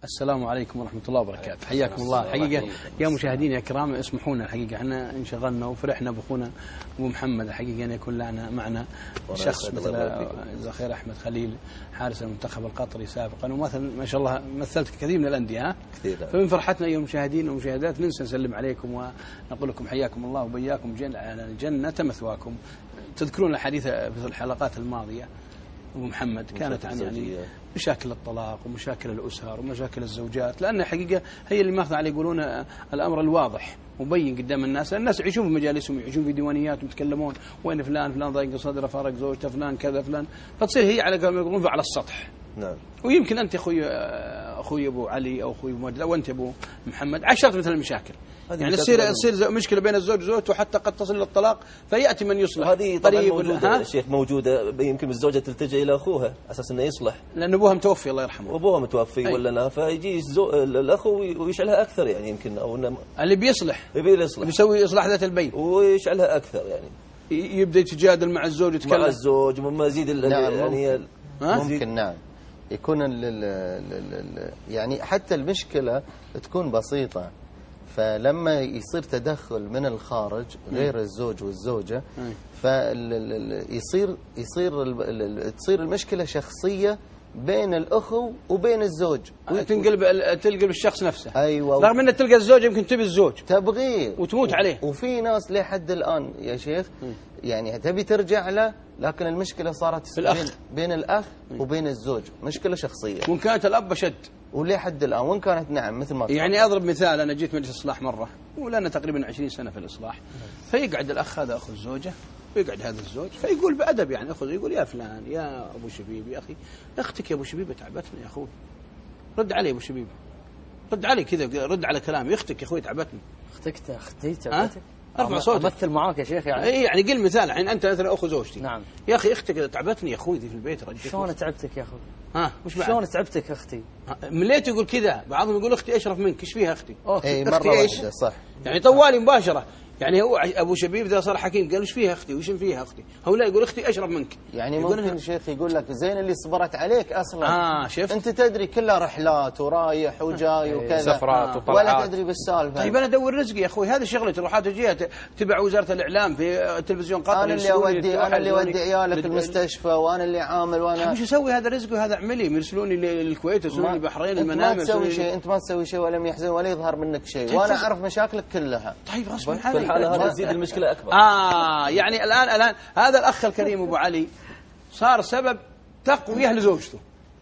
السلام عليكم ورحمة الله وبركاته. حياكم الله. الحقيقة يا مشاهدين يا كرام اسمحونا، الحقيقة احنا انشغلنا وفرحنا بأخونا أبو محمد الحقيقة أن يكون لنا معنا شخص مثل زخير أحمد خليل حارس المنتخب القطري سابقا، ومثل ما شاء الله مثلت كثير من الأندية كثير. فمن فرحتنا أيها المشاهدين والمشاهدات ننسى نسلم عليكم ونقول لكم حياكم الله وبياكم جنة مثواكم. تذكرون الحديث في الحلقات الماضية أبو محمد كانت عن يعني مشاكل الطلاق ومشاكل الأسر ومشاكل الزوجات، لأن حقيقة هي اللي ماخذ عليه يقولون الأمر الواضح مبين قدام الناس. الناس يعيشون في مجالسهم، يعيشون في ديوانياتهم، يتكلمون وين فلان ضايق صدره فارق زوجته فلان كذا فلان، فتصير هي على كما يقولون على السطح. نعم. ويمكن أنت أخوي أبو علي أو أخوي مودة أو أنت أبو محمد عشرت مثل المشاكل، يعني تصير مشكلة بين الزوج وزوجته وحتى قد تصل إلى الطلاق، فيأتي من يصلح. هذه طبعا موجودة الشيخ، موجودة. يمكن الزوجة تلتجئ إلى أخوها أساس إنه يصلح، لأن أبوها متوفي الله يرحمه، وأبوها متوفي ولا لا، فيجي الأخ ويشعلها أكثر، يعني يمكن أو إنه اللي بيصلح بيسوي إصلاح ذات البين ويشعلها أكثر، يعني يبدأ يتجادل مع الزوج، يتكلم مع الزوج مما يزيد يعني ممكن نعم يكون يعني حتى المشكلة تكون بسيطة، فلما يصير تدخل من الخارج غير الزوج والزوجة تصير المشكلة شخصية بين الأخو وبين الزوج، تلقى الشخص نفسه. أيوة. رغم أن تلقى الزوج يمكن تبي الزوج تبغيه وتموت عليه، وفي ناس لحد الآن يا شيخ يعني تبي ترجع له، لكن المشكلة صارت بين الأخ وبين الزوج، مشكلة شخصية، وإن كانت الأب شد ولحد الآن وإن كانت نعم مثل ما يعني أضرب مثال، أنا جيت مجلس إصلاح مرة ولنا تقريبا 20 سنة في الإصلاح، فيقعد الأخ هذا أخو الزوجة ويقعد هذا الزوج فيقول بأدب يعني يقول يا فلان يا أبو شبيب يا أخي أختك يا أبو شبيب تعبتني يا أخوي، رد علي أبو شبيب، رد علي كذا، رد على كلامي، أختك يا أخوي تعبتني. أختي تعبتك؟ ارفع صوتك. امثل معاك يا شيخ يعني. اي يعني قل مثال، الحين انت مثلا اخو زوجتي. نعم. يا اخي اختك تعبتني يا اخوي ذي في البيت رجعت. شلون تعبتك يا اخوي؟ وش بعد؟ شلون تعبتك اختي؟ مليت يقول كذا، بعضهم يقول اختي اشرف منك، ايش فيها اختي؟ اختي ايش؟ صح. يعني طوالي مباشره، يعني هو ابو شبيب ذا صار حكيم قال ايش فيها اختي وش فيها اختي، هو لا يقول اختي اشرف منك. يعني ممكن شيخ يقول لك زين اللي صبرت عليك اصلا. شفت انت تدري كلها رحلات ورايح وجاي وكذا، سفرات وطلعات، ولا تدري بالسالفه. طيب انا ادور رزقي يا اخوي، هذه شغلتي، روحات وجيها تبع وزاره الاعلام في التلفزيون قطري، انا اللي اودي عيالك المستشفى، وانا اللي عامل، وانا وش اسوي؟ هذا رزقي وهذا عملي، يرسلوني للكويت يرسلوني البحرين المنام، انت ما تسوي شيء ولا يحزن ولا يظهر منك شيء، وانا اعرف مشاكلك كلها. طيب غصب عنك هذا تزيد المشكله اكبر. يعني الان هذا الاخ الكريم ابو علي صار سبب تقويه لزوجته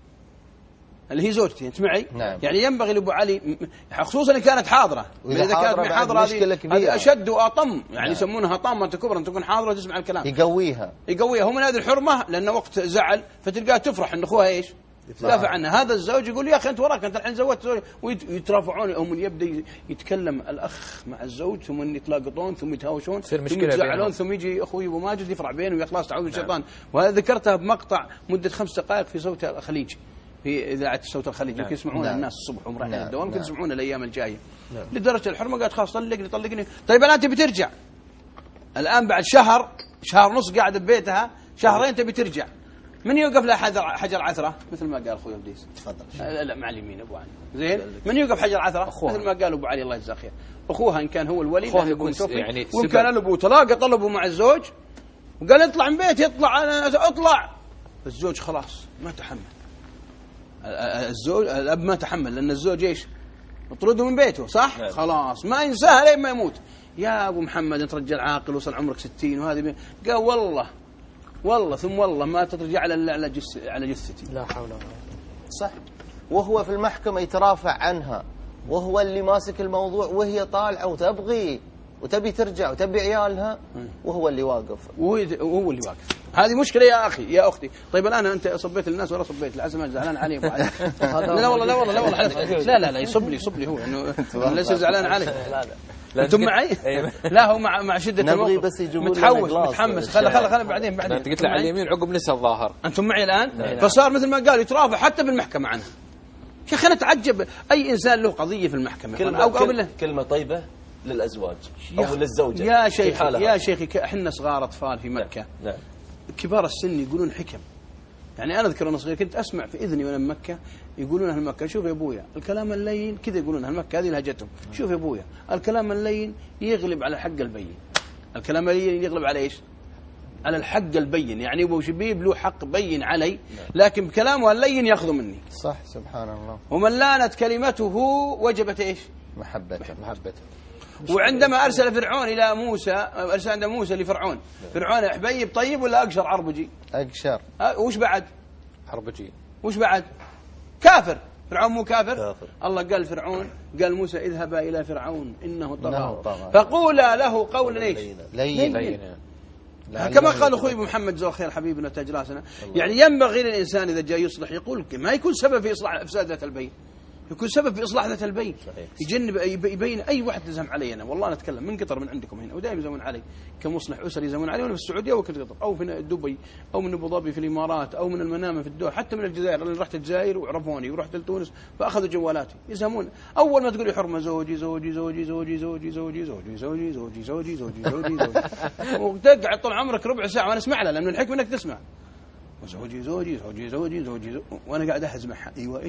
اللي هي زوجتي، انت معي؟ نعم. يعني ينبغي لابو علي خصوصا ان كانت حاضره، اذا كانت حاضره هذه اشد واطم، يعني يسمونها طامه كبرى، ان تكون حاضره وتسمع الكلام، يقويها هو من هذه الحرمه، لان وقت زعل فتلقاها تفرح ان اخوها ايش؟ دافع عنها. هذا الزوج يقول يا اخي انت وراك، انت الحين زوجت زوج، ويترافعون، هم يبدا يتكلم الاخ مع الزوج، ثم يتلاقطون، ثم يتهاوشون، ثم يتزعلون، ثم يجي اخوي ابو ماجد يفرع بينهم، يا خلاص تعوذ من الشيطان. وهذا ذكرتها بمقطع مده 5 دقائق في صوت الخليج، في اذاعه صوت الخليج، يمكن يسمعون الناس الصبح وهم رايحين الدوام، يمكن يسمعون الايام الجايه. لدرجه الحرمه قالت خلاص طلقني. طيب الان تبي ترجع، الان بعد شهر ونص قاعد ببيتها، شهرين تبي ترجع، من يوقف له حجر عثره مثل ما قال اخوي ابليس؟ تفضل. لا مع اليمين ابو علي. زين، من يوقف حجر عثره مثل ما قال ابو علي الله يجزاه خير، اخوها ان كان هو الولي يكون يعني، وان كان الابو تلاقى طلبه مع الزوج وقال اطلع من بيتي، اطلع، الزوج خلاص ما تحمل، الاب ما تحمل، لان الزوج ايش؟ مطرده من بيته، صح؟ خلاص ما ينساها لين ما يموت. يا ابو محمد انت رجال عاقل وصل عمرك 60 وهذه، قال والله ثم والله ما ترجع على جثتي. لا حول ولا قوة. صح. وهو في المحكمة يترافع عنها، وهو اللي ماسك الموضوع، وهي طالعة وتبي ترجع وتبي عيالها، وهو اللي واقف. وهو اللي واقف. هذه مشكلة يا أخي يا أختي. طيب الآن أنت صبيت الناس ولا صبيت؟ العزم زعلان علي أبو علي. لا والله لا يصب لي هو إنه ليس زعلان علي. أنتم معي؟ لا هو مع شدة الموقف متحمس. خل بعدين. أنت قلت له على اليمين عقب نسى الظاهر. أنتم معي الآن؟ فصار مثل ما قالوا يترافع حتى بالمحكمة عنها. يا أخي أنا أتعجب، أي إنسان له قضية في المحكمة كلمة طيبة للأزواج أو للزوجة. يا شيخي احنا صغار أطفال في مكة. نعم. كبار السن يقولون حكم، يعني أنا أذكر وأنا صغير كنت أسمع في إذني وأنا بمكة يقولون أهل مكة شوف يا أبويا الكلام اللين كذا، يقولون أهل مكة هذه لهجتهم، شوف يا أبويا الكلام اللين يغلب على الحق البين. الكلام اللين يغلب على إيش؟ على الحق البين. يعني أبو شبيب له حق بين علي، لكن بكلامه اللين يأخذ مني. صح سبحان الله. ومن لانت كلمته وجبت إيش؟ محبته. وعندما أرسل فرعون إلى موسى، أرسل عند موسى لفرعون، فرعون حبيب طيب ولا أقشر عربجي؟ أقشر. وش بعد؟ عربجي. وش بعد؟ كافر. فرعون مو كافر؟ كافر. الله قال فرعون، قال موسى اذهبا إلى فرعون إنه طغى فقولا له قولا إيش؟ لين. كما قال أخوي محمد جزاه خير حبيبنا تاج راسنا، يعني ينبغي للإنسان إذا جاء يصلح يقول ما يكون سبب في إصلاح إفساد ذات البين، يكون سبب في إصلاح ذات البين. يجنب يبين أي واحد يزهم علي. أنا والله نتكلم من قطر من عندكم هنا ودائما يزمون علي كمصلح أسري، يزمون علي وأنا في السعودية أو كنت قطر أو في دبي أو من أبو ظبي في الإمارات أو من المنامة في الدول، حتى من الجزائر. أنا رحت الجزائر وعرفوني ورحت لتونس فأخذوا جوالاتي يزهمون. أول ما تقولي حرمة زوجي زوجي زوجي زوجي زوجي زوجي زوجي زوجي زوجي زوجي زوجي زوجي وتقعد طول عمرك ربع ساعة وأنا أسمع لها، لأن الحكمة إنك تسمع زوجي زوجي زوجي زوجي زوجي وانا قاعد احز معها. ايوه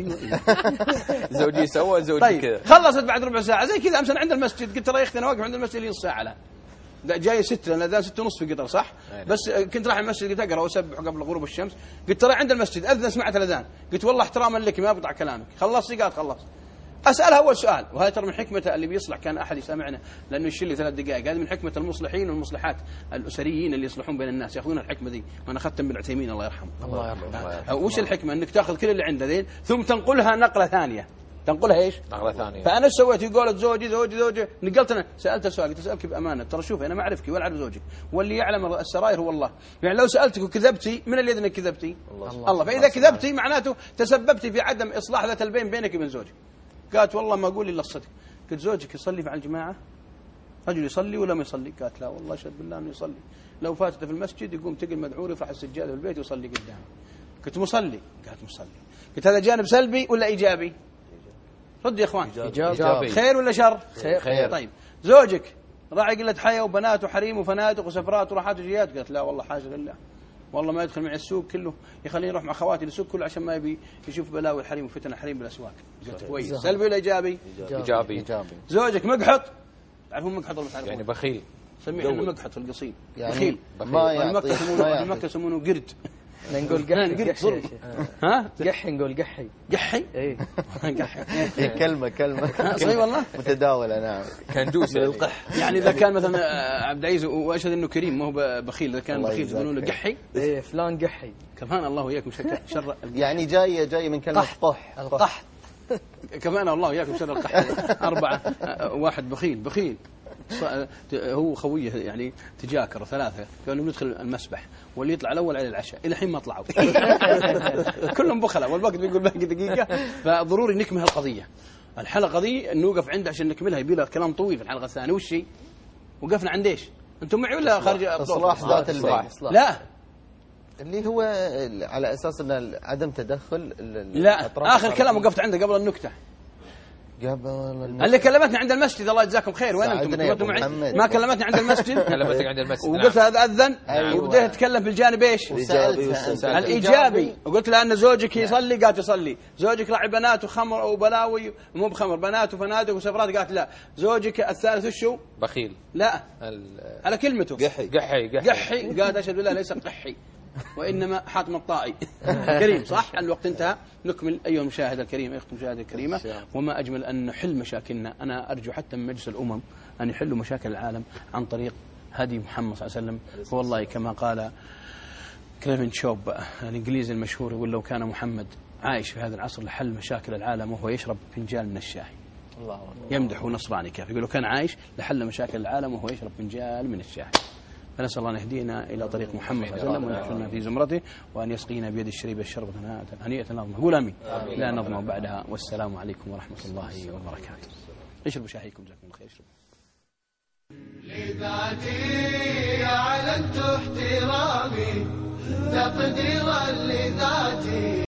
زوجي سوى زوجي طيب كذا. خلصت بعد ربع ساعه زي كذا. امس انا عند المسجد قلت ترى يا اختي انا واقف عند المسجد لي نص ساعه الان جاي 6 لان اذان 6:30 في قطر صح. بس كنت رايح المسجد قلت اقرا واسبح قبل غروب الشمس. قلت ترى عند المسجد اذن سمعت الاذان. قلت والله احتراما لك ما بقطع كلامك. خلصتي؟ قالت خلصت. اسالها اول سؤال، وهذا ترى من حكمه اللي بيصلح. كان احد يسمعنا لانه يشيل لي 3 دقائق. هذه من حكمه المصلحين والمصلحات الاسريين اللي يصلحون بين الناس، ياخذون الحكمه دي. وانا اخذتها من العثيمين الله يرحمه. الله يرحمه. وش الحكمه؟ انك تاخذ كل اللي عنده ذين ثم تنقلها نقله ثانيه. تنقلها ايش؟ نقله ثانيه. فانا ايش سويت؟ قالت زوجي زوجي زوجي. نقلت انا سالته سؤال، قلت اسالك بامانه ترى شوفي انا ما اعرفك ولا اعرف زوجك، واللي يعلم السرائر هو الله. يعني لو سالتك وكذبتي من الذي انك كذبتي؟ الله. فاذا كذبتي معناته تسببتي في عدم اصلاح ذات البين بينك وبين زوجك. قالت والله ما اقول الا الصدق. قلت زوجك يصلي مع الجماعه؟ رجل يصلي ولا ما يصلي؟ قالت لا والله اشهد بالله انه يصلي، لو فاتته في المسجد يقوم تقل مدعور يفرح السجاده في البيت ويصلي قدامه. قلت مصلي؟ قالت مصلي. قلت هذا جانب سلبي ولا ايجابي؟ رد يا اخوان. إيجابي. خير ولا شر؟ خير. طيب زوجك راعي قله حياه وبنات وحريم وفنادق وسفرات وراحات وجيات؟ قالت لا والله حاجه لله، والله ما يدخل معي السوق كله، يخليني اروح مع اخواتي للسوق كله عشان ما يبي يشوف بلاوي الحريم وفتن الحريم بالاسواق. قلت كويس. سلبي ولا ايجابي؟ ايجابي. زوجك مقحط؟ تعرفون مقحط ولا ما تعرفون؟ يعني بخيل. سميه احنا مقحط في القصيم. يعني بخيل. ما يعطي. المكة يسمونه قرد. نقول قحي. قرد. ها؟ قحي نقول قحي. قحي؟ ايه قحي. كلمة صحيح والله؟ متداولة. نعم. كان جوس القح. يعني إذا كان مثلا عبد العزيز وأشهد إنه كريم ما هو بخيل، إذا كان بخيل يقولون له قحي. ايه فلان قحي. كمان الله وياكم شر يعني جاي من كلمة قح. القحط. كمان الله وياكم شر القحط. 4 1 بخيل هو خويه يعني تجاكر 3 قالوا ندخل المسبح واللي يطلع الاول على العشاء الى الحين ما طلعوا. كلهم بخلاء والوقت بيقول باقي دقيقه. فضروري نكمل القضيه. الحلقه دي نوقف عندها عشان نكملها، يبي لها كلام طويل في الحلقه الثانيه. وش هي؟ وقفنا عند ايش؟ انتم معي ولا خارج؟ اصلاح ذات البين. لا اللي هو على اساس ان عدم تدخل لا اخر كلام وقفت عنده قبل النكته. اللي كلمتني عند المسجد الله يجزاكم خير. وين انتم معي؟ ما كلمتني عند المسجد. كلمتك عند المسجد وقلت هذا اذن. وبديت اتكلم في الجانب ايش؟ الايجابي. وقلت لها ان زوجك يصلي؟ قالت يصلي. زوجك راعي بنات وخمر وبلاوي مو بخمر، بنات وفنادق وسفرات؟ قالت لا. زوجك الثالث وشو؟ بخيل. لا على كلمته قحي. قالت اشهد بالله ليس قحي وإنما حاتم الطائي. كريم صح. الوقت انتهى. نكمل أيها المشاهد الكريم، أيها المشاهدة الكريمة. وما أجمل أن نحل مشاكلنا. أنا أرجو حتى من مجلس الأمم أن يحلوا مشاكل العالم عن طريق هدي محمد صلى الله عليه وسلم. والله كما قال كليفن شوب الإنجليزي المشهور، يقول لو كان محمد عايش في هذا العصر لحل مشاكل العالم وهو يشرب فنجان من الشاي. يمدح نصراني كيف يقول لو كان عايش لحل مشاكل العالم وهو يشرب فنجان من الشاي. فنسأل الله أن يهدينا إلى طريق محمد صلى الله عليه وسلم وأن يحشرنا في زمرته وأن يسقينا بيد الشريبة الشربة هنيئة نظمة. قول آمين. لا نظمة بعدها. والسلام عليكم ورحمة الله وبركاته. اشربوا شاهيكم جزاكم الله خير. اشربوا. لذاتي أعلنت احترامي تقديرا لذاتي.